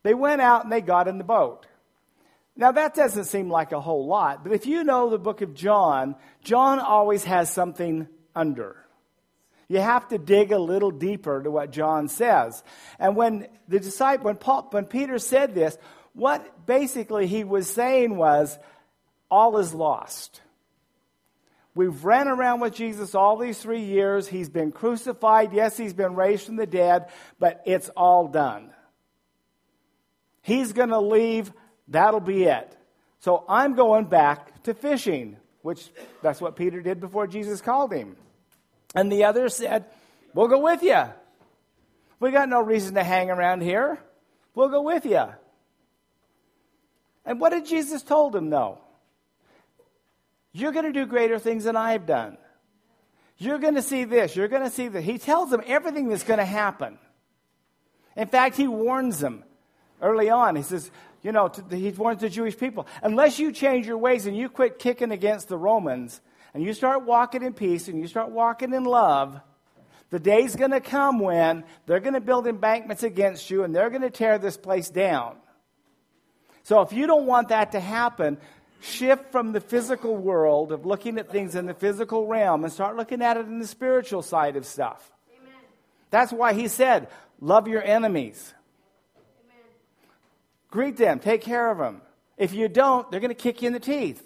They went out and they got in the boat. Now, that doesn't seem like a whole lot, but if you know the book of John, John always has something under. You have to dig a little deeper to what John says. And when Peter said this, what basically he was saying was, all is lost. We've ran around with Jesus all these 3 years. He's been crucified. Yes, he's been raised from the dead, but it's all done. He's going to leave. That'll be it. So I'm going back to fishing, which that's what Peter did before Jesus called him. And the others said, we'll go with you. We got no reason to hang around here. We'll go with you. And what did Jesus told them, though? You're going to do greater things than I've done. You're going to see this. You're going to see that. He tells them everything that's going to happen. In fact, he warns them early on. He says, he warns the Jewish people, unless you change your ways and you quit kicking against the Romans and you start walking in peace and you start walking in love, the day's going to come when they're going to build embankments against you and they're going to tear this place down. So if you don't want that to happen, shift from the physical world of looking at things in the physical realm and start looking at it in the spiritual side of stuff. Amen. That's why he said, love your enemies. Amen. Greet them. Take care of them. If you don't, they're going to kick you in the teeth.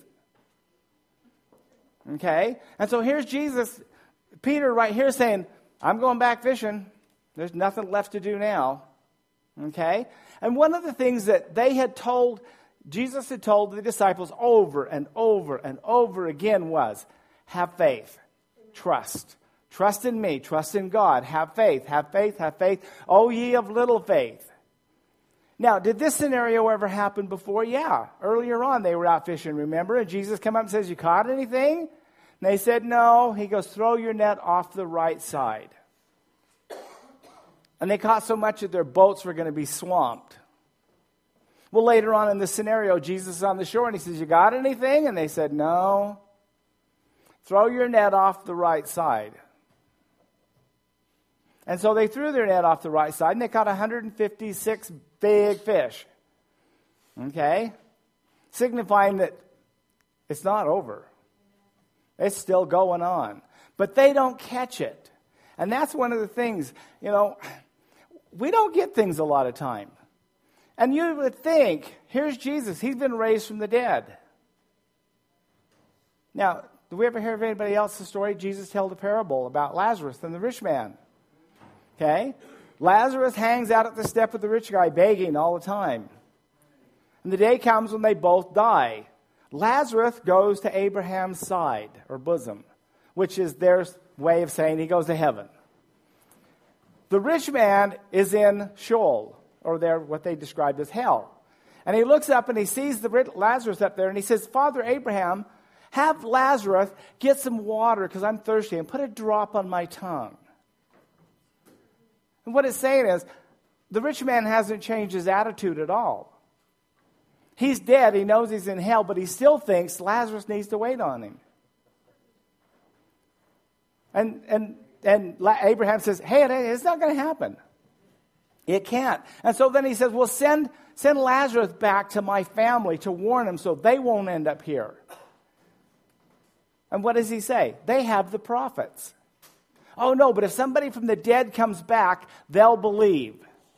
Okay? And so here's Jesus, Peter right here saying, I'm going back fishing. There's nothing left to do now. Okay? And one of the things that Jesus had told the disciples over and over and over again was, have faith, trust. Trust in me, trust in God, have faith, have faith, have faith. O ye of little faith. Now, did this scenario ever happen before? Yeah. Earlier on, they were out fishing, remember? And Jesus came up and says, you caught anything? And they said, no. He goes, throw your net off the right side. And they caught so much that their boats were going to be swamped. Well, later on in the scenario, Jesus is on the shore and he says, you got anything? And they said, no. Throw your net off the right side. And so they threw their net off the right side and they caught 156 big fish. Okay? Signifying that it's not over. It's still going on. But they don't catch it. And that's one of the things, we don't get things a lot of time. And you would think, here's Jesus. He's been raised from the dead. Now, do we ever hear of anybody else's story? Jesus told a parable about Lazarus and the rich man. Okay? Lazarus hangs out at the step of the rich guy begging all the time. And the day comes when they both die. Lazarus goes to Abraham's side or bosom, which is their way of saying he goes to heaven. The rich man is in Sheol, or what they described as hell. And he looks up and he sees Lazarus up there and he says, Father Abraham, have Lazarus get some water because I'm thirsty and put a drop on my tongue. And what it's saying is, the rich man hasn't changed his attitude at all. He's dead, he knows he's in hell, but he still thinks Lazarus needs to wait on him. And Abraham says, hey, it's not going to happen. It can't. And so then he says, well, send Lazarus back to my family to warn them so they won't end up here. And what does he say? They have the prophets. Oh, no, but if somebody from the dead comes back, they'll believe.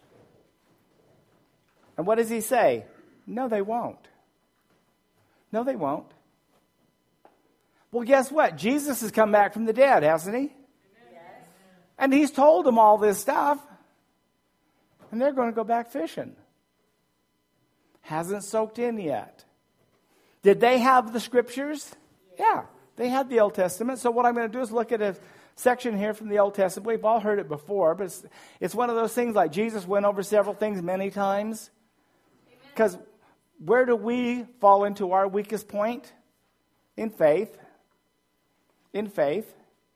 And what does he say? No, they won't. No, they won't. Well, guess what? Jesus has come back from the dead, hasn't he? Yes. And he's told them all this stuff. And they're going to go back fishing. Hasn't soaked in yet. Did they have the scriptures? Yeah, they had the Old Testament. So what I'm going to do is look at a section here from the Old Testament. We've all heard it before, but it's one of those things like Jesus went over several things many times. Because where do we fall into our weakest point? In faith. In faith.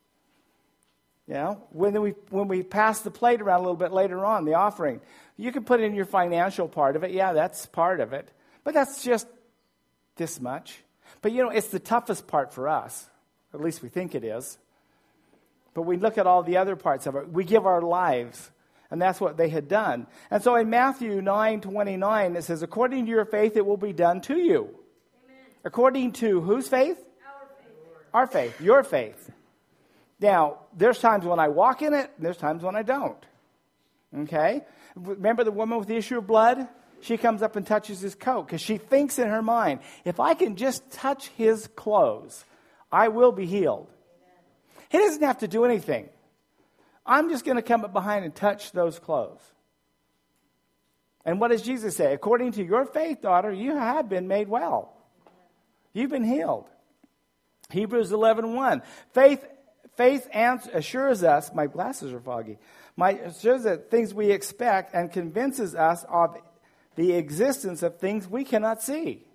When we pass the plate around a little bit later on, the offering, you can put in your financial part of it. Yeah, that's part of it. But that's just this much. But it's the toughest part for us. At least we think it is. But we look at all the other parts of it. We give our lives. And that's what they had done. And so in Matthew 9:29, it says, according to your faith, it will be done to you. Amen. According to whose faith? Our faith, your faith. Now, there's times when I walk in it, and there's times when I don't. Okay? Remember the woman with the issue of blood? She comes up and touches his coat because she thinks in her mind, if I can just touch his clothes, I will be healed. He doesn't have to do anything. I'm just going to come up behind and touch those clothes. And what does Jesus say? According to your faith, daughter, you have been made well. You've been healed. Hebrews 11:1. Faith assures us, my glasses are foggy, assures us things we expect and convinces us of the existence of things we cannot see.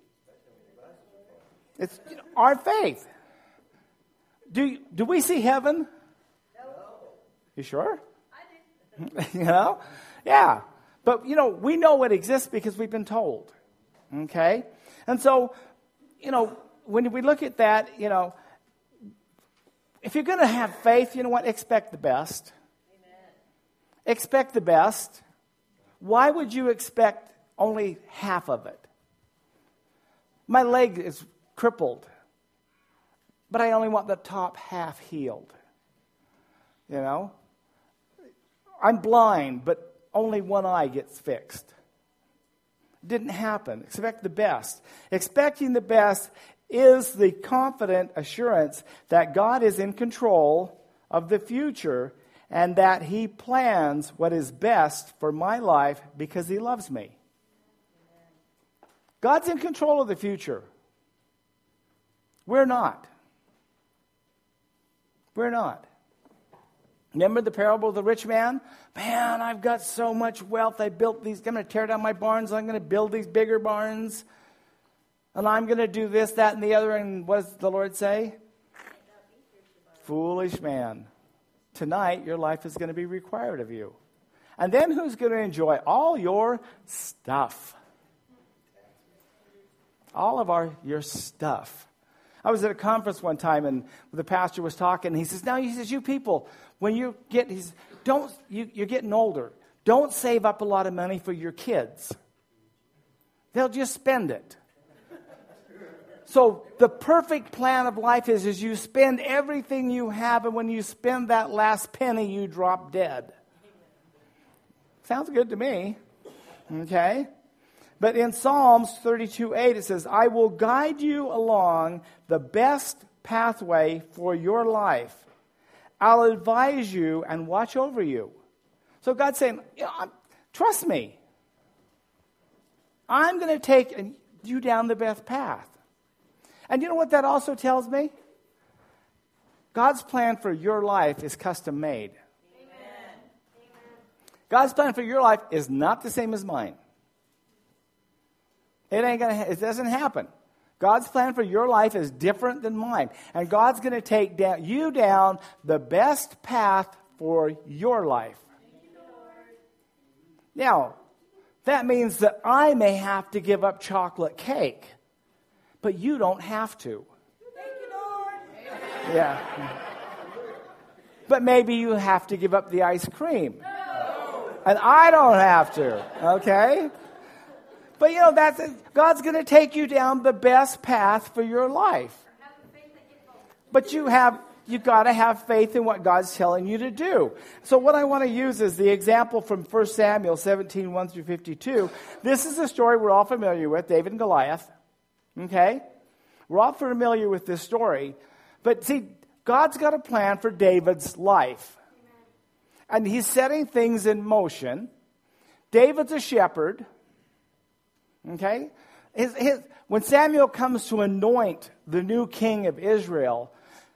It's our faith. Do we see heaven? No. You sure? I do. You know? Yeah. But, we know it exists because we've been told. Okay? And so, when we look at that, if you're going to have faith, you know what? Expect the best. Amen. Expect the best. Why would you expect only half of it? My leg is crippled, but I only want the top half healed. I'm blind, but only one eye gets fixed. Didn't happen. Expect the best. Expecting the best is the confident assurance that God is in control of the future and that He plans what is best for my life because He loves me. God's in control of the future. We're not. We're not. Remember the parable of the rich man? Man, I've got so much wealth. I built these. I'm going to tear down my barns. I'm going to build these bigger barns. And I'm going to do this, that, and the other. And what does the Lord say? Foolish man. Tonight, your life is going to be required of you. And then who's going to enjoy all your stuff? All of your stuff. I was at a conference one time, and the pastor was talking. And he says, you people, when you're getting older, don't save up a lot of money for your kids. They'll just spend it. So the perfect plan of life is you spend everything you have, and when you spend that last penny, you drop dead. Sounds good to me. Okay? But in Psalms 32:8, it says, I will guide you along the best pathway for your life. I'll advise you and watch over you. So God's saying, trust me. I'm going to take you down the best path. And you know what that also tells me? God's plan for your life is custom made. Amen. God's plan for your life is not the same as mine. It doesn't happen. God's plan for your life is different than mine. And God's going to take you down the best path for your life. Now, that means that I may have to give up chocolate cake. But you don't have to. Thank you, Lord. Yeah. But maybe you have to give up the ice cream. No. And I don't have to. Okay? But God's going to take you down the best path for your life. But you got to have faith in what God's telling you to do. So what I want to use is the example from 1 Samuel 17:1-52. This is a story we're all familiar with, David and Goliath. Okay? We're all familiar with this story. But see, God's got a plan for David's life. And He's setting things in motion. David's a shepherd. Okay? When Samuel comes to anoint the new king of Israel,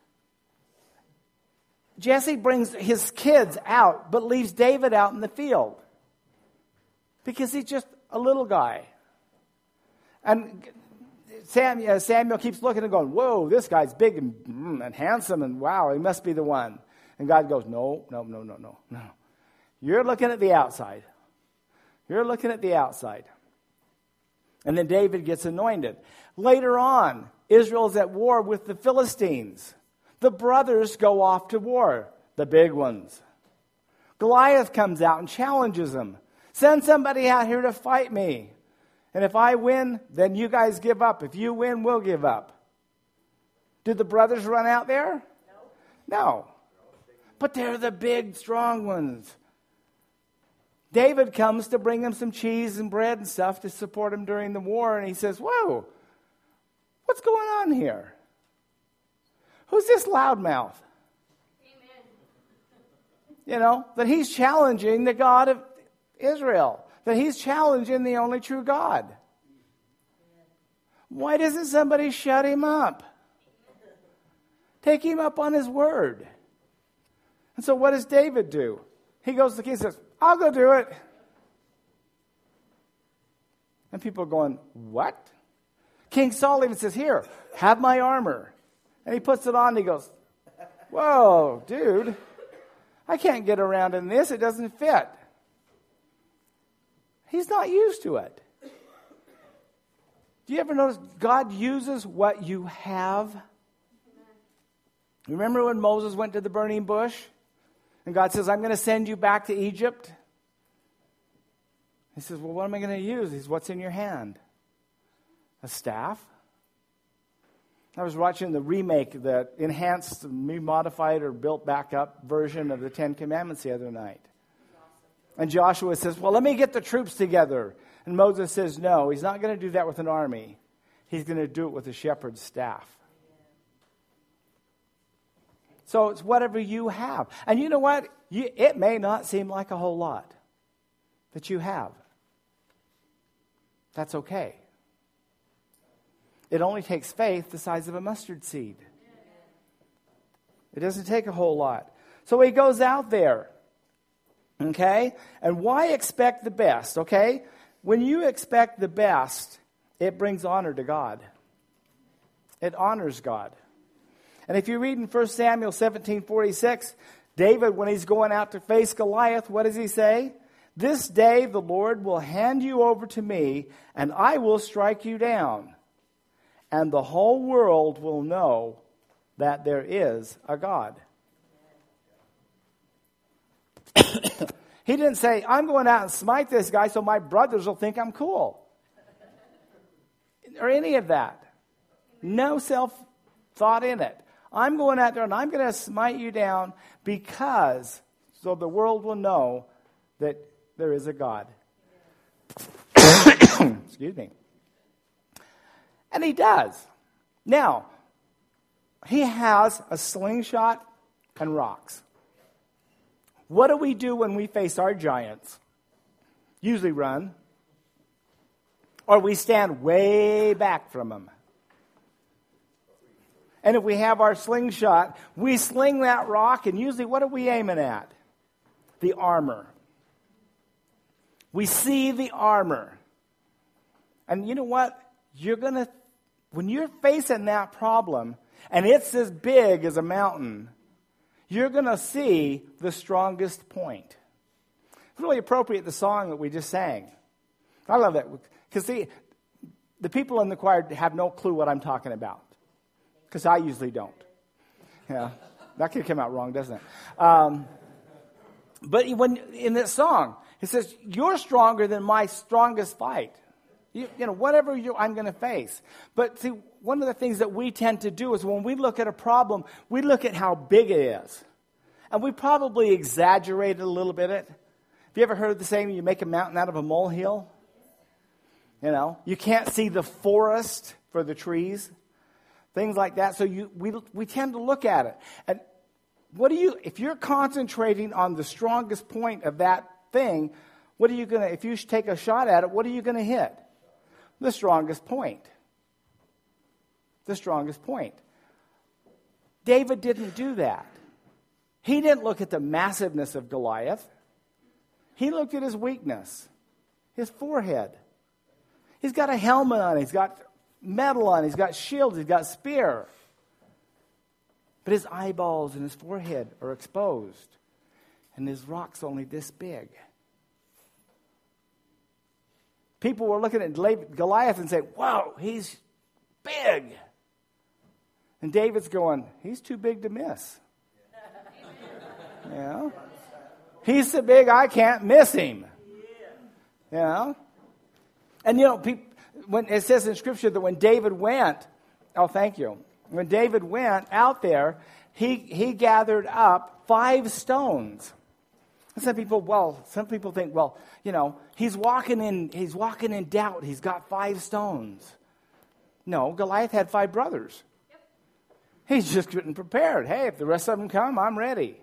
Jesse brings his kids out, but leaves David out in the field. Because he's just a little guy. And Samuel keeps looking and going, whoa, this guy's big and handsome, and wow, he must be the one. And God goes, no. You're looking at the outside. You're looking at the outside. And then David gets anointed. Later on, Israel's at war with the Philistines. The brothers go off to war, the big ones. Goliath comes out and challenges him. Send somebody out here to fight me. And if I win, then you guys give up. If you win, we'll give up. Did the brothers run out there? No. But they're the big, strong ones. David comes to bring him some cheese and bread and stuff to support him during the war. And he says, whoa, what's going on here? Who's this loudmouth? You know, that he's challenging the God of Israel. That he's challenging the only true God. Why doesn't somebody shut him up? Take him up on his word. And so what does David do? He goes to the king and says, I'll go do it. And people are going, what? King Saul even says, here, have my armor. And he puts it on and he goes, whoa, dude. I can't get around in this. It doesn't fit. He's not used to it. Do you ever notice God uses what you have? Remember when Moses went to the burning bush? And God says, I'm going to send you back to Egypt. He says, well, what am I going to use? He says, what's in your hand? A staff? I was watching the remake, the enhanced, modified, or built back up version of the Ten Commandments the other night. And Joshua says, well, let me get the troops together. And Moses says, no, he's not going to do that with an army. He's going to do it with a shepherd's staff. So it's whatever you have. And you know what? It may not seem like a whole lot that you have. That's okay. It only takes faith the size of a mustard seed. It doesn't take a whole lot. So he goes out there. Okay? And why expect the best? Okay? When you expect the best, it brings honor to God. It honors God. And if you read in 1 Samuel 17:46, David, when he's going out to face Goliath, what does he say? This day the Lord will hand you over to me, and I will strike you down. And the whole world will know that there is a God. He didn't say, I'm going out and smite this guy so my brothers will think I'm cool. Or any of that. No self-thought in it. I'm going out there and I'm going to smite you down because so the world will know that there is a God. Excuse me. And he does. Now, he has a slingshot and rocks. What do we do when we face our giants? Usually run. Or we stand way back from them. And if we have our slingshot, we sling that rock, and usually what are we aiming at? The armor. We see the armor. And you know what? When you're facing that problem, and it's as big as a mountain, you're going to see the strongest point. It's really appropriate, the song that we just sang. I love that. Because the people in the choir have no clue what I'm talking about. Because I usually don't. Yeah, that could come out wrong, doesn't it? But when in this song, it says, you're stronger than my strongest fight. You know, whatever I'm going to face. But see, one of the things that we tend to do is when we look at a problem, we look at how big it is. And we probably exaggerate it a little bit. Have you ever heard the saying, you make a mountain out of a molehill? You know, you can't see the forest for the trees. Things like that. So we tend to look at it. And if you're concentrating on the strongest point of that thing, if you take a shot at it, what are you going to hit? The strongest point. The strongest point. David didn't do that. He didn't look at the massiveness of Goliath. He looked at his weakness, his forehead. He's got a helmet on, he's got metal on, he's got shields, he's got spear. But his eyeballs and his forehead are exposed. And his rock's only this big. People were looking at Goliath and saying, whoa, he's big. And David's going, he's too big to miss. Yeah. He's so big I can't miss him. You know? And when it says in Scripture that when David went, when David went out there, he gathered up 5 stones. And some people think, he's walking in doubt. He's got 5 stones. No, Goliath had 5 brothers. Yep. He's just getting prepared. Hey, if the rest of them come, I'm ready.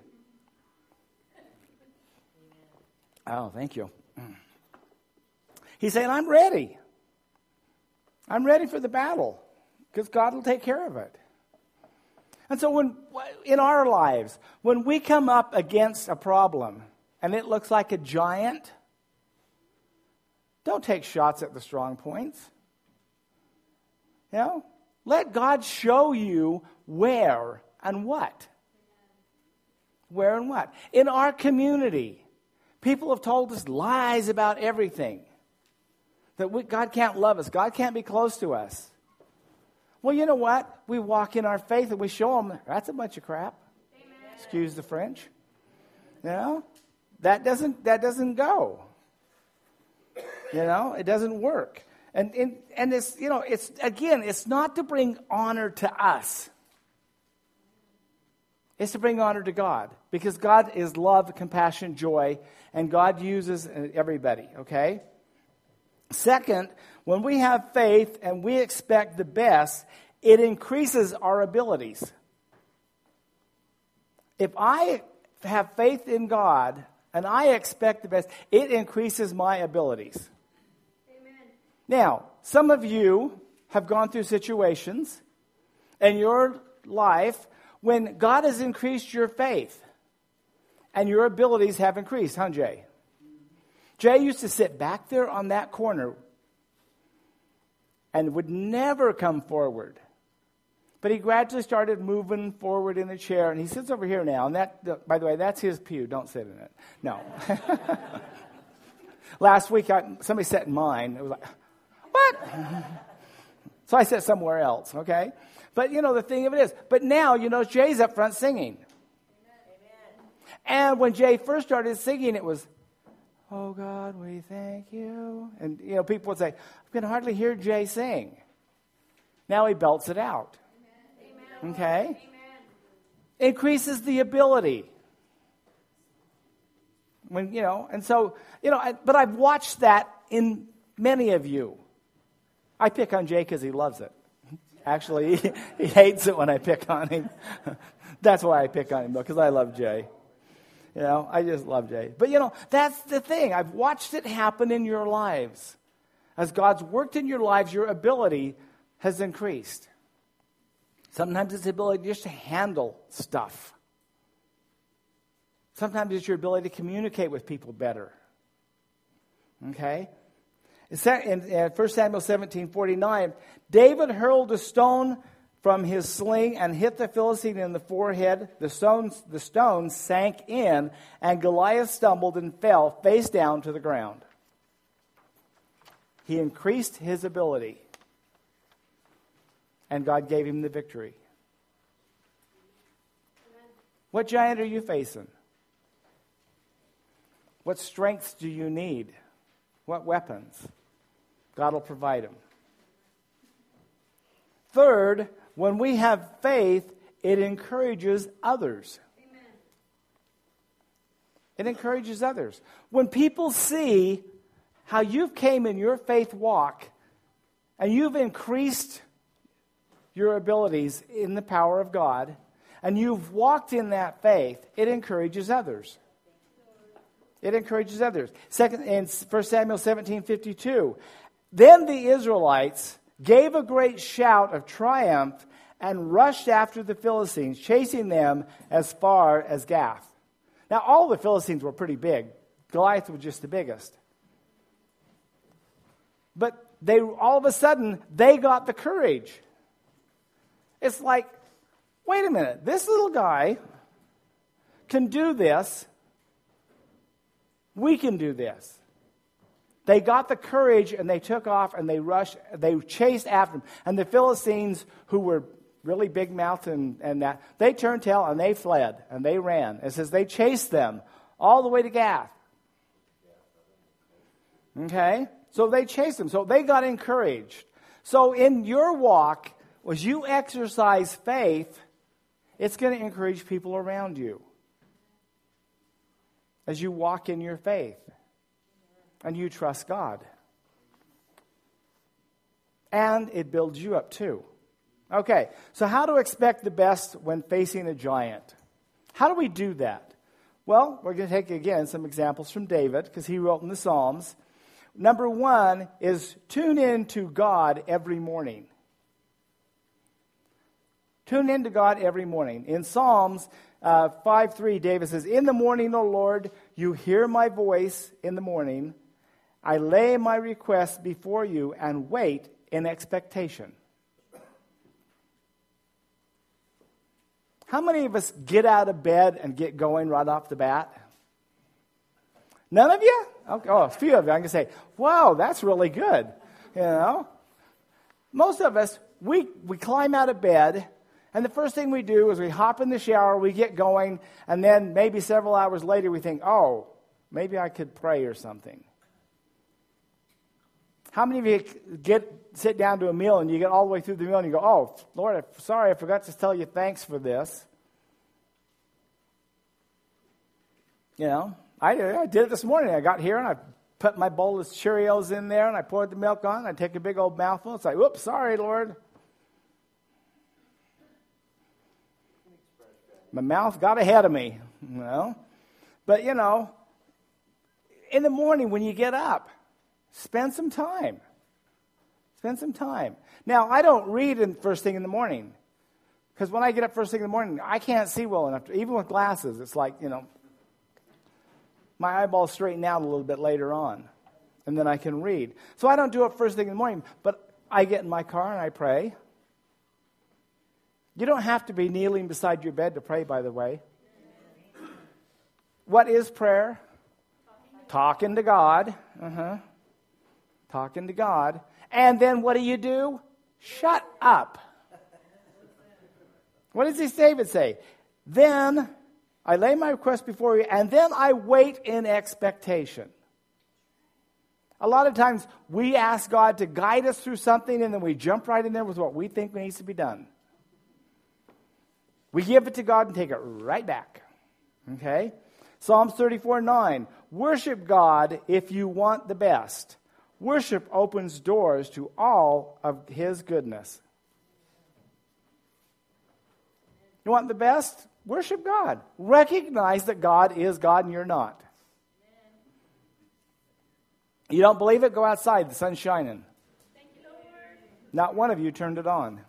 Oh, thank you. He's saying, I'm ready. I'm ready for the battle because God will take care of it. And so in our lives, when we come up against a problem and it looks like a giant, don't take shots at the strong points. Let God show you where and what. Where and what. In our community, people have told us lies about everything. That God can't love us. God can't be close to us. Well, you know what? We walk in our faith and we show them that's a bunch of crap. Amen. Excuse the French. That doesn't go. It doesn't work. And it's it's not to bring honor to us. It's to bring honor to God because God is love, compassion, joy, and God uses everybody. Okay. Second, when we have faith and we expect the best, it increases our abilities. If I have faith in God and I expect the best, it increases my abilities. Amen. Now, some of you have gone through situations in your life when God has increased your faith and your abilities have increased, huh, Jay? Jay used to sit back there on that corner and would never come forward. But he gradually started moving forward in the chair, and he sits over here now. And that, by the way, that's his pew. Don't sit in it. No. Last week, somebody sat in mine. It was like, what? So I sat somewhere else, okay? But, the thing of it is, but now, Jay's up front singing. Amen. And when Jay first started singing, it was, oh, God, we thank you. And, people would say, I can hardly hear Jay sing. Now he belts it out. Amen. Okay? Amen. Increases the ability. But I've watched that in many of you. I pick on Jay because he loves it. Actually, he hates it when I pick on him. That's why I pick on him, because I love Jay. I just love Jay. But, that's the thing. I've watched it happen in your lives. As God's worked in your lives, your ability has increased. Sometimes it's the ability just to handle stuff. Sometimes it's your ability to communicate with people better. Okay? In 1 Samuel 17:49, David hurled a stone from his sling and hit the Philistine in the forehead. The stone sank in, and Goliath stumbled and fell face down to the ground. He increased his ability, and God gave him the victory. Amen. What giant are you facing? What strengths do you need? What weapons? God will provide them. Third, when we have faith, it encourages others. Amen. It encourages others. When people see how you've came in your faith walk and you've increased your abilities in the power of God and you've walked in that faith, it encourages others. It encourages others. In 1 Samuel 17:52, then the Israelites gave a great shout of triumph and rushed after the Philistines, chasing them as far as Gath. Now, all the Philistines were pretty big. Goliath was just the biggest. But all of a sudden, they got the courage. It's like, wait a minute, this little guy can do this. We can do this. They got the courage and they took off and they rushed, they chased after them. And the Philistines, who were really big mouthed and that, they turned tail and they fled and they ran. It says they chased them all the way to Gath. Okay? So they chased him. So they got encouraged. So in your walk, as you exercise faith, it's going to encourage people around you. As you walk in your faith. And you trust God. And it builds you up too. Okay, so how to expect the best when facing a giant? How do we do that? Well, we're going to take, again, some examples from David, because he wrote in the Psalms. Number one is tune in to God every morning. Tune in to God every morning. In Psalms 5:3, David says, "In the morning, O Lord, you hear my voice in the morning. I lay my request before you and wait in expectation." How many of us get out of bed and get going right off the bat? None of you? Okay. Oh, a few of you. I can say, wow, that's really good. You know? Most of us, we climb out of bed, and the first thing we do is we hop in the shower, we get going, and then maybe several hours later we think, oh, maybe I could pray or something. How many of you sit down to a meal and you get all the way through the meal and you go, oh, Lord, sorry, I forgot to tell you thanks for this. You know, I did it this morning. I got here and I put my bowl of Cheerios in there and I poured the milk on and I take a big old mouthful. It's like, whoops, sorry, Lord. My mouth got ahead of me, you know. But, you know, in the morning when you get up, spend some time. Spend some time. Now, I don't read in first thing in the morning. Because when I get up first thing in the morning, I can't see well enough. Even with glasses, it's like, you know, my eyeballs straighten out a little bit later on. And then I can read. So I don't do it first thing in the morning. But I get in my car and I pray. You don't have to be kneeling beside your bed to pray, by the way. What is prayer? Talking to God. Talking to God. And then what do? Shut up. What does this David say? Then I lay my request before you, and then I wait in expectation. A lot of times we ask God to guide us through something, and then we jump right in there with what we think needs to be done. We give it to God and take it right back. Okay? Psalms 34:9. Worship God if you want the best. Worship opens doors to all of His goodness. You want the best? Worship God. Recognize that God is God and you're not. You don't believe it? Go outside. The sun's shining. Thank you, Lord. Not one of you turned it on.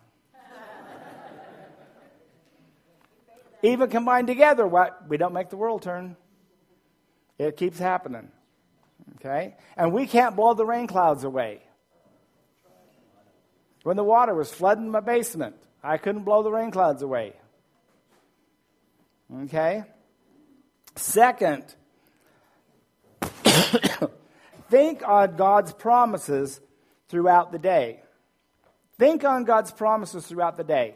Even combined together, we don't make the world turn. It keeps happening. Okay? And we can't blow the rain clouds away. When the water was flooding my basement, I couldn't blow the rain clouds away. Okay? Second, think on God's promises throughout the day. Think on God's promises throughout the day.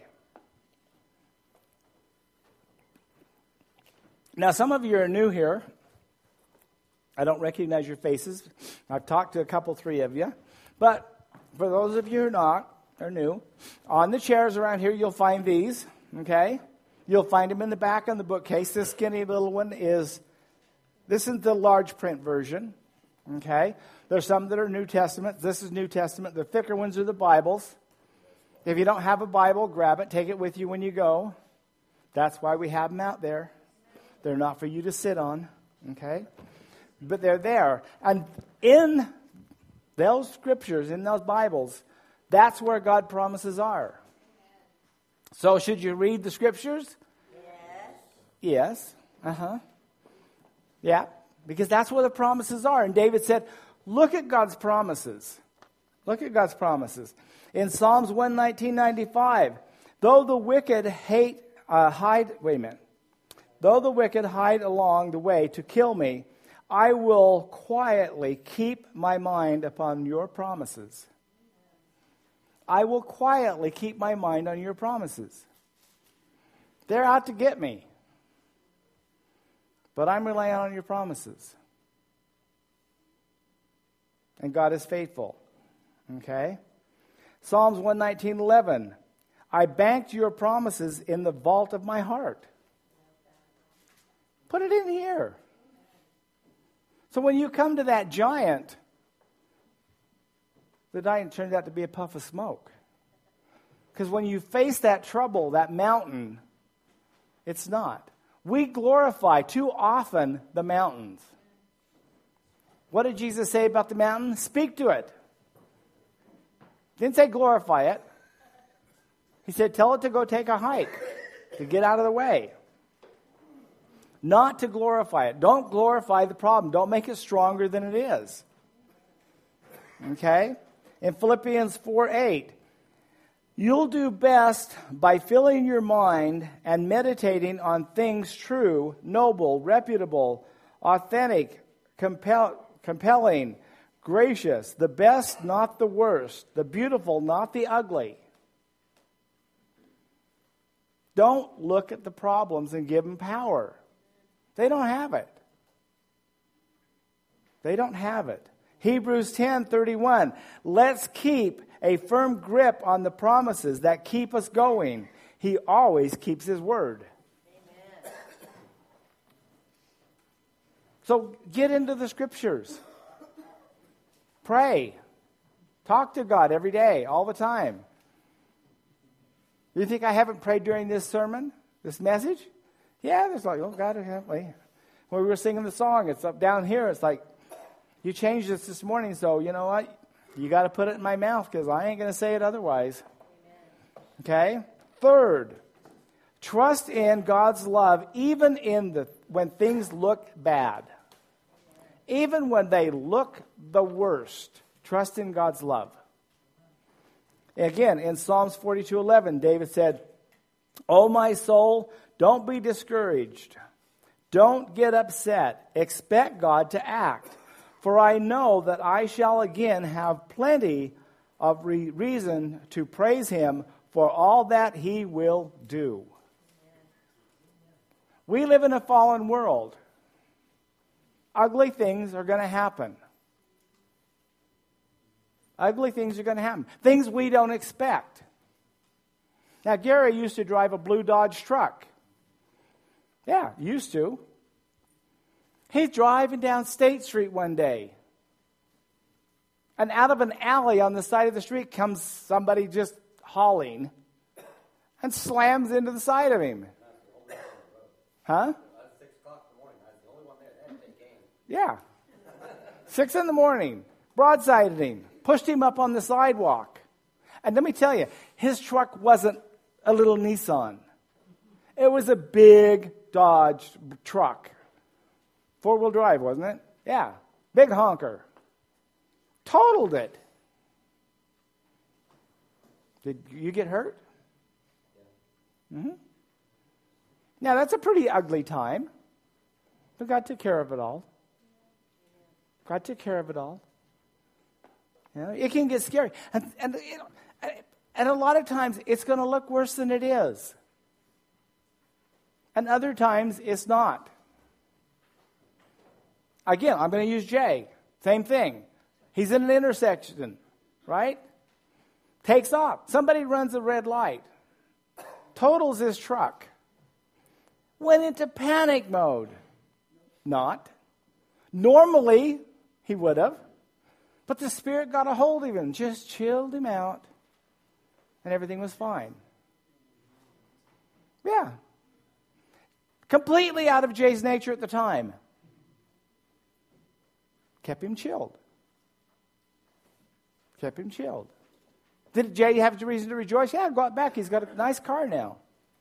Now, some of you are new here. I don't recognize your faces. I've talked to a couple, three of you. But for those of you who are new, on the chairs around here, you'll find these, okay? You'll find them in the back on the bookcase. This skinny little one this is the large print version, okay? There's some that are New Testament. This is New Testament. The thicker ones are the Bibles. If you don't have a Bible, grab it. Take it with you when you go. That's why we have them out there. They're not for you to sit on, okay? But they're there. And in those scriptures, in those Bibles, that's where God's promises are. So should you read the scriptures? Yes. Yeah, because that's where the promises are. And David said, look at God's promises. Look at God's promises. In Psalms 119:95, though the wicked hide along the way to kill me, I will quietly keep my mind upon your promises. I will quietly keep my mind on your promises. They're out to get me. But I'm relying on your promises. And God is faithful. Okay? Psalms 119:11. I banked your promises in the vault of my heart. Put it in here. So when you come to that giant, the giant turned out to be a puff of smoke. Because when you face that trouble, that mountain, it's not. We glorify too often the mountains. What did Jesus say about the mountain? Speak to it. Didn't say glorify it. He said tell it to go take a hike, to get out of the way. Not to glorify it. Don't glorify the problem. Don't make it stronger than it is. Okay? In Philippians 4:8, you'll do best by filling your mind and meditating on things true, noble, reputable, authentic, compelling, gracious, the best, not the worst, the beautiful, not the ugly. Don't look at the problems and give them power. They don't have it. They don't have it. Hebrews 10:31. Let's keep a firm grip on the promises that keep us going. He always keeps his word. Amen. So get into the scriptures. Pray. Talk to God every day, all the time. You think I haven't prayed during this sermon, this message? Yeah, there's like, oh God, when we were singing the song, it's up down here. It's like, you changed this morning, so you know what? You got to put it in my mouth because I ain't going to say it otherwise. Okay? Third, trust in God's love even when things look bad. Even when they look the worst, trust in God's love. Again, in Psalms 42:11, David said, "O my soul, don't be discouraged. Don't get upset. Expect God to act. For I know that I shall again have plenty of reason to praise him for all that he will do." We live in a fallen world. Ugly things are going to happen. Ugly things are going to happen. Things we don't expect. Now, Gary used to drive a blue Dodge truck. Yeah, used to. He's driving down State Street one day. And out of an alley on the side of the street comes somebody just hauling and slams into the side of him. Huh? 6 o'clock in the morning. I was the only one there. They came. Yeah. 6 in the morning. Broadsided him. Pushed him up on the sidewalk. And let me tell you, his truck wasn't a little Nissan. It was a big Dodge truck. 4-wheel drive, wasn't it? Yeah. Big honker. Totaled it. Did you get hurt? Mm-hmm. Now, that's a pretty ugly time. But God took care of it all. God took care of it all. You know, it can get scary. And a lot of times, it's going to look worse than it is. And other times, it's not. Again, I'm going to use Jay. Same thing. He's in an intersection, right? Takes off. Somebody runs a red light. Totals his truck. Went into panic mode. Not. Normally, he would have. But the Spirit got a hold of him, just chilled him out, and everything was fine. Yeah. Completely out of Jay's nature at the time. Kept him chilled. Kept him chilled. Did Jay have reason to rejoice? Yeah, got back. He's got a nice car now.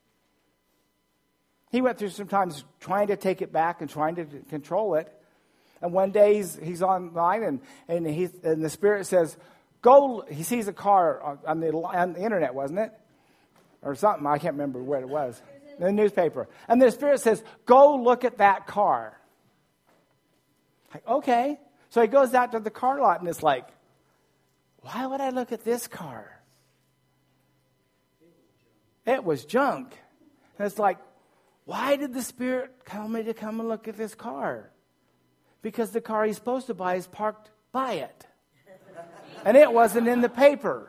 He went through some times trying to take it back and trying to control it. And one day he's online and the Spirit says, go. He sees a car on the internet, wasn't it? Or something. I can't remember where it was. In the newspaper. And the Spirit says, go look at that car. Like, okay. So he goes out to the car lot and it's like, why would I look at this car? It was junk. And it's like, Why did the Spirit tell me to come and look at this car? Because the car he's supposed to buy is parked by it. And it wasn't in the paper.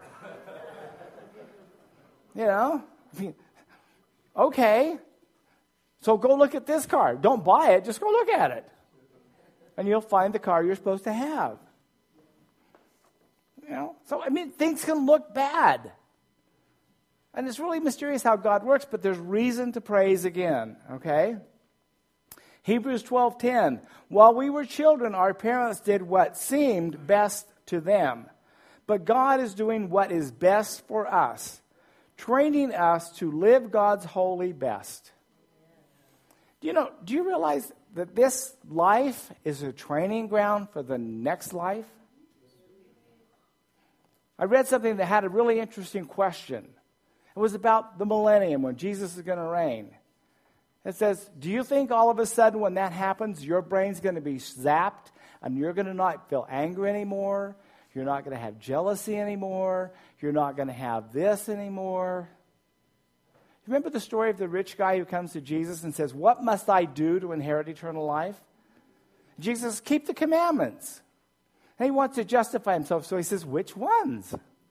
You know? I mean, okay. So go look at this car. Don't buy it. Just go look at it. And you'll find the car you're supposed to have. You know? So, I mean, things can look bad. And it's really mysterious how God works, but there's reason to praise again, okay? Hebrews 12:10, while we were children, our parents did what seemed best to them. But God is doing what is best for us, training us to live God's holy best. Do you realize that this life is a training ground for the next life? I read something that had a really interesting question. It was about the millennium when Jesus is going to reign. It says, do you think all of a sudden when that happens, your brain's going to be zapped and you're going to not feel angry anymore? You're not going to have jealousy anymore? You're not going to have this anymore? Remember the story of the rich guy who comes to Jesus and says, what must I do to inherit eternal life? Jesus says, keep the commandments. And he wants to justify himself, so he says, which ones?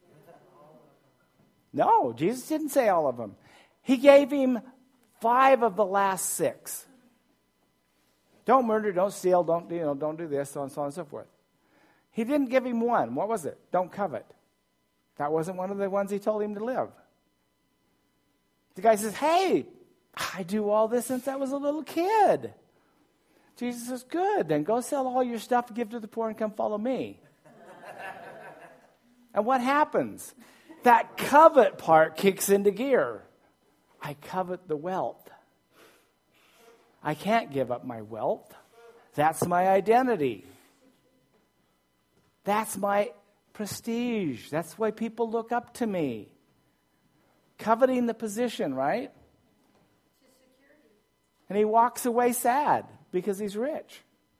No, Jesus didn't say all of them. He gave him 5 of the last 6. Don't murder, don't steal, don't do this, so on and so forth. He didn't give him one. What was it? Don't covet. That wasn't one of the ones he told him to live. The guy says, hey, I do all this since I was a little kid. Jesus says, good, then go sell all your stuff, give to the poor, and come follow me. And what happens? That covet part kicks into gear. I covet the wealth. I can't give up my wealth. That's my identity. That's my prestige. That's why people look up to me. Coveting the position, right? And he walks away sad because he's rich.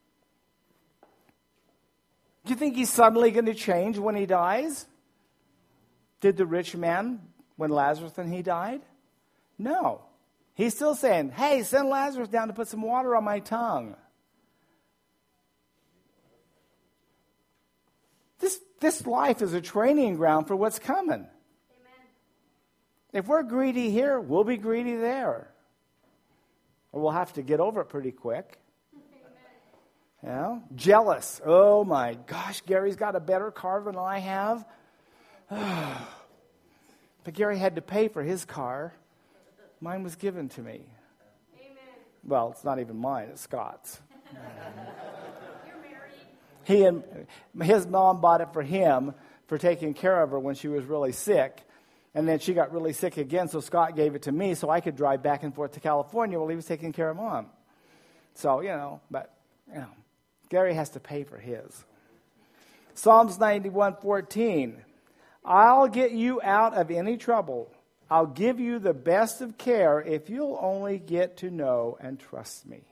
Do you think he's suddenly going to change when he dies? Did the rich man when Lazarus and he died? No. He's still saying, hey, send Lazarus down to put some water on my tongue. This life is a training ground for what's coming. Amen. If we're greedy here, we'll be greedy there. Or we'll have to get over it pretty quick. You know? Jealous. Oh my gosh, Gary's got a better car than I have. But Gary had to pay for his car. Mine was given to me. Amen. Well, it's not even mine, it's Scott's. He and his mom bought it for him for taking care of her when she was really sick. And then she got really sick again, so Scott gave it to me so I could drive back and forth to California while he was taking care of Mom. So, Gary has to pay for his. Psalms 91:14. I'll get you out of any trouble. I'll give you the best of care if you'll only get to know and trust me.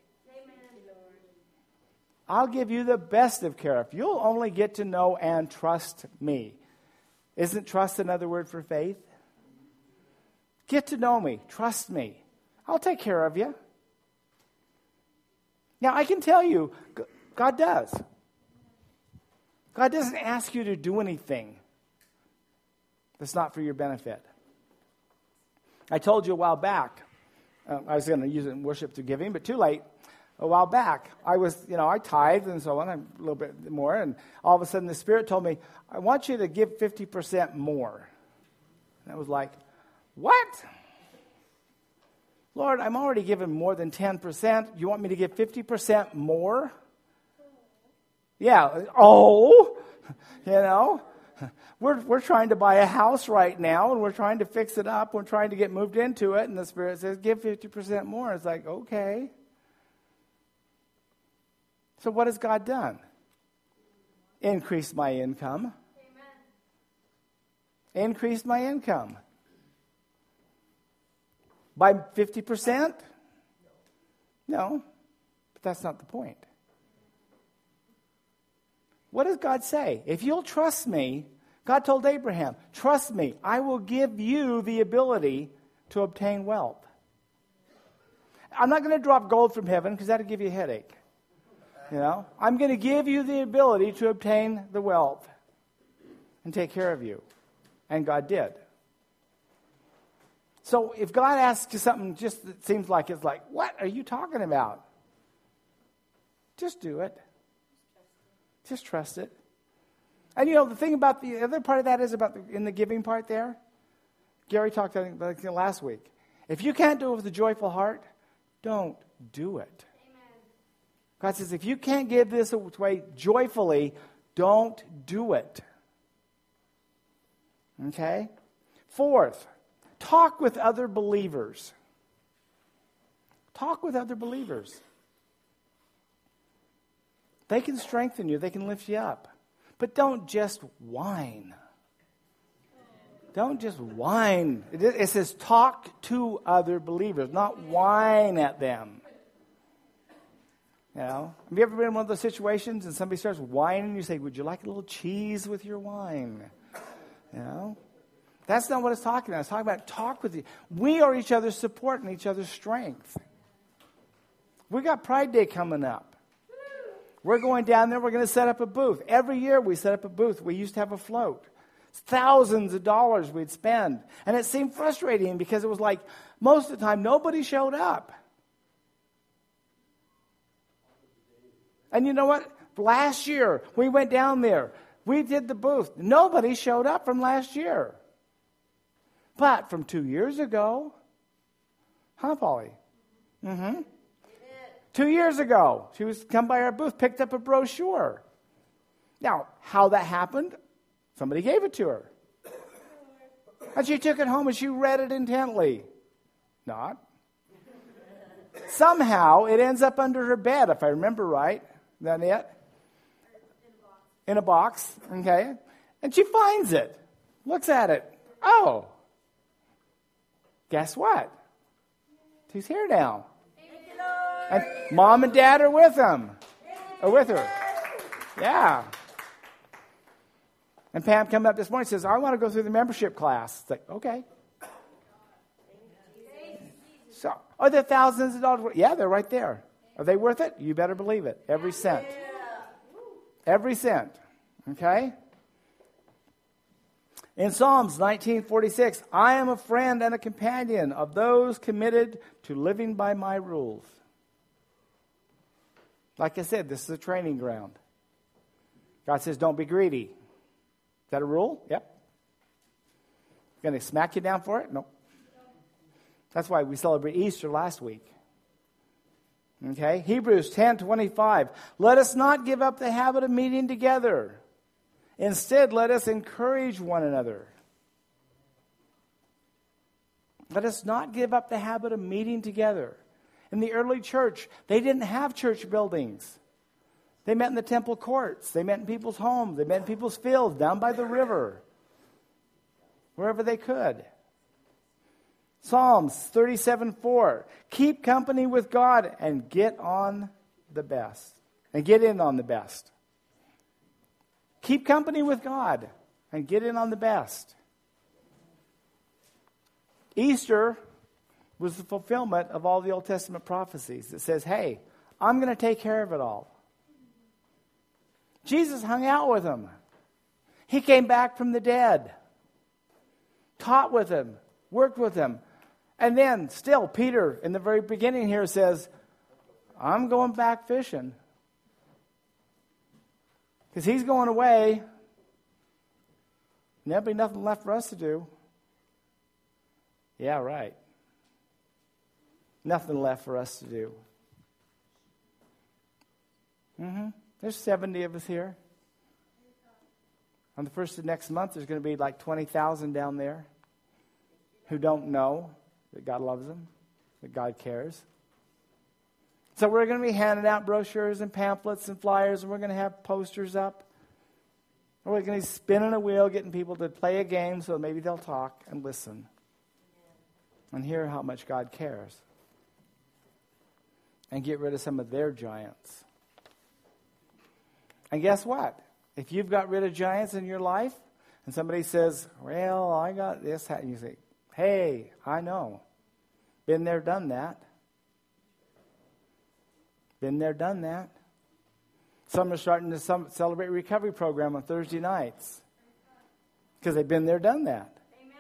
I'll give you the best of care if you'll only get to know and trust me. Isn't trust another word for faith? Get to know me. Trust me. I'll take care of you. Now, I can tell you, God does. God doesn't ask you to do anything that's not for your benefit. I told you a while back, I was going to use it in worship to giving, but too late. A while back, I tithed and so on, a little bit more, and all of a sudden the Spirit told me, I want you to give 50% more. And I was like, what? Lord, I'm already giving more than 10%. You want me to give 50% more? Yeah, We're trying to buy a house right now, and we're trying to fix it up. We're trying to get moved into it, and the Spirit says, give 50% more. It's like, okay. So what has God done? Increased my income. Amen. Increased my income. By 50%? No, but that's not the point. What does God say? If you'll trust me, God told Abraham, trust me, I will give you the ability to obtain wealth. I'm not going to drop gold from heaven because that'll give you a headache. I'm going to give you the ability to obtain the wealth and take care of you. And God did. So if God asks you something just that seems like it's like, what are you talking about? Just do it. Just trust it. And the thing about the other part of that is about in the giving part there. Gary talked about it last week. If you can't do it with a joyful heart, don't do it. Amen. God says, if you can't give this away joyfully, don't do it. Okay? Fourth, talk with other believers. Talk with other believers. They can strengthen you. They can lift you up. But don't just whine. Don't just whine. It says talk to other believers, not whine at them. Have you ever been in one of those situations and somebody starts whining and you say, would you like a little cheese with your wine? That's not what it's talking about. It's talking about talk with you. We are each other's support and each other's strength. We got Pride Day coming up. We're going down there. We're going to set up a booth. Every year we set up a booth. We used to have a float. Thousands of dollars we'd spend. And it seemed frustrating because it was like most of the time nobody showed up. And you know what? Last year we went down there. We did the booth. Nobody showed up from last year. But from 2 years ago, huh, Polly? Mm-hmm. 2 years ago, she was come by our booth, picked up a brochure. Now, how that happened, somebody gave it to her. And she took it home and she read it intently. Not. Somehow, it ends up under her bed, if I remember right. Is that it? In a box. Okay. And she finds it. Looks at it. Oh. Guess what? She's here now. And Mom and Dad are with him. Or with her. Yeah. And Pam came up this morning and says, I want to go through the membership class. It's like, okay. So, are there thousands of dollars? Yeah, they're right there. Are they worth it? You better believe it. Every cent. Every cent. Okay? In Psalms 19:46, I am a friend and a companion of those committed to living by my rules. Like I said, this is a training ground. God says, don't be greedy. Is that a rule? Yep. Going to smack you down for it? Nope. That's why we celebrate Easter last week. Okay? Hebrews 10:25. Let us not give up the habit of meeting together. Instead, let us encourage one another. Let us not give up the habit of meeting together. In the early church, they didn't have church buildings. They met in the temple courts. They met in people's homes. They met in people's fields, down by the river, wherever they could. Psalms 37:4. Keep company with God and get on the best. And get in on the best. Keep company with God and get in on the best. Easter was the fulfillment of all the Old Testament prophecies. It says, hey, I'm going to take care of it all. Jesus hung out with them. He came back from the dead. Taught with them. Worked with them. And then, still, Peter, in the very beginning here, says, I'm going back fishing. Because he's going away. And there'll be nothing left for us to do. Yeah, right. Nothing left for us to do. There's 70 of us here. On the first of next month, there's going to be like 20,000 down there who don't know that God loves them, that God cares. So we're going to be handing out brochures and pamphlets and flyers, and we're going to have posters up. And we're going to be spinning a wheel, getting people to play a game so maybe they'll talk and listen and hear how much God cares and get rid of some of their giants. And guess what? If you've got rid of giants in your life and somebody says, well, I got this, and you say, hey, I know. Been there, done that. Been there, done that. Some are starting to celebrate recovery program on Thursday nights because they've been there, done that. Amen.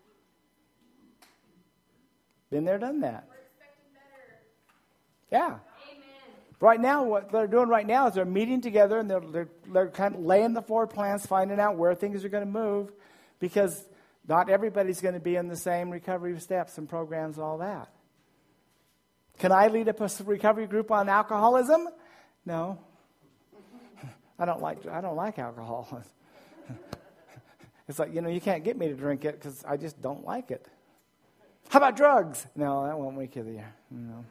Been there, done that. We're expecting better. Yeah. Amen. Right now, what they're doing right now is they're meeting together and they're kind of laying the floor plans, finding out where things are going to move, because not everybody's going to be in the same recovery steps and programs and all that. Can I lead a recovery group on alcoholism? No. I don't like alcohol. It's like, you can't get me to drink it because I just don't like it. How about drugs? No, that won't make you there. No.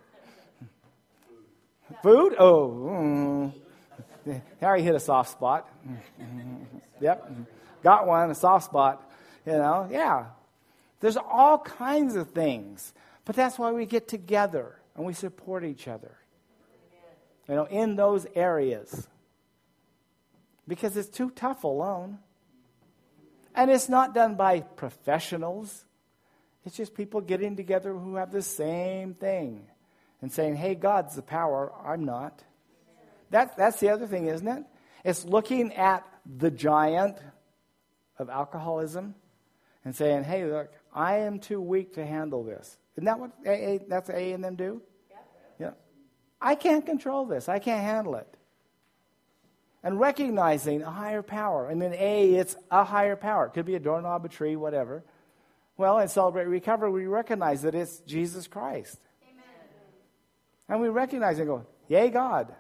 Food? Oh. Harry hit a soft spot. Yep. Got one, a soft spot. Yeah. There's all kinds of things. But that's why we get together and we support each other. In those areas. Because it's too tough alone. And it's not done by professionals. It's just people getting together who have the same thing. And saying, hey, God's the power, I'm not. That's the other thing, isn't it? It's looking at the giant of alcoholism and saying, hey, look, I am too weak to handle this. Isn't that what that's A and them do? Yeah. I can't control this. I can't handle it. And recognizing a higher power. And then A, it's a higher power. It could be a doorknob, a tree, whatever. Well, in Celebrate Recovery, we recognize that it's Jesus Christ. Amen. And we recognize and go, yay, God.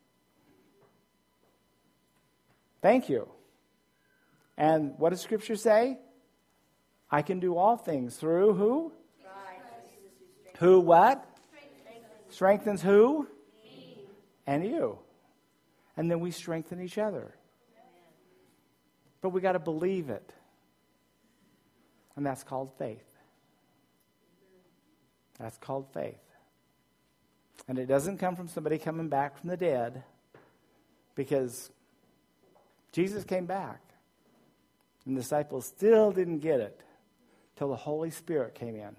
Thank you. And what does Scripture say? I can do all things through who? Christ. Who what? Strengthens who? Me. And you. And then we strengthen each other. But we got to believe it. And that's called faith. That's called faith. And it doesn't come from somebody coming back from the dead, because Jesus came back. And the disciples still didn't get it till the Holy Spirit came in.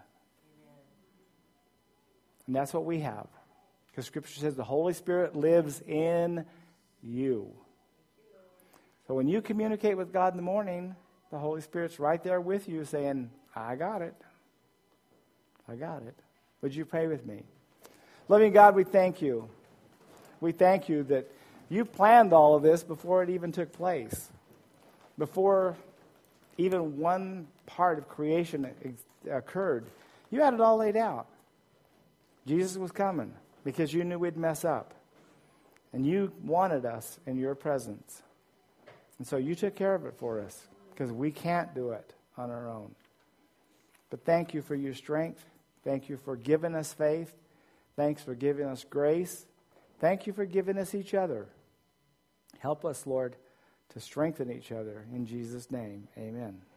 And that's what we have. Because Scripture says the Holy Spirit lives in you. So when you communicate with God in the morning, the Holy Spirit's right there with you saying, I got it. I got it. Would you pray with me? Loving God, we thank you. We thank you that you planned all of this before it even took place. Before even one part of creation occurred. You had it all laid out. Jesus was coming because you knew we'd mess up. And you wanted us in your presence. And so you took care of it for us, because we can't do it on our own. But thank you for your strength. Thank you for giving us faith. Thanks for giving us grace. Thank you for giving us each other. Help us, Lord, to strengthen each other. In Jesus' name, amen.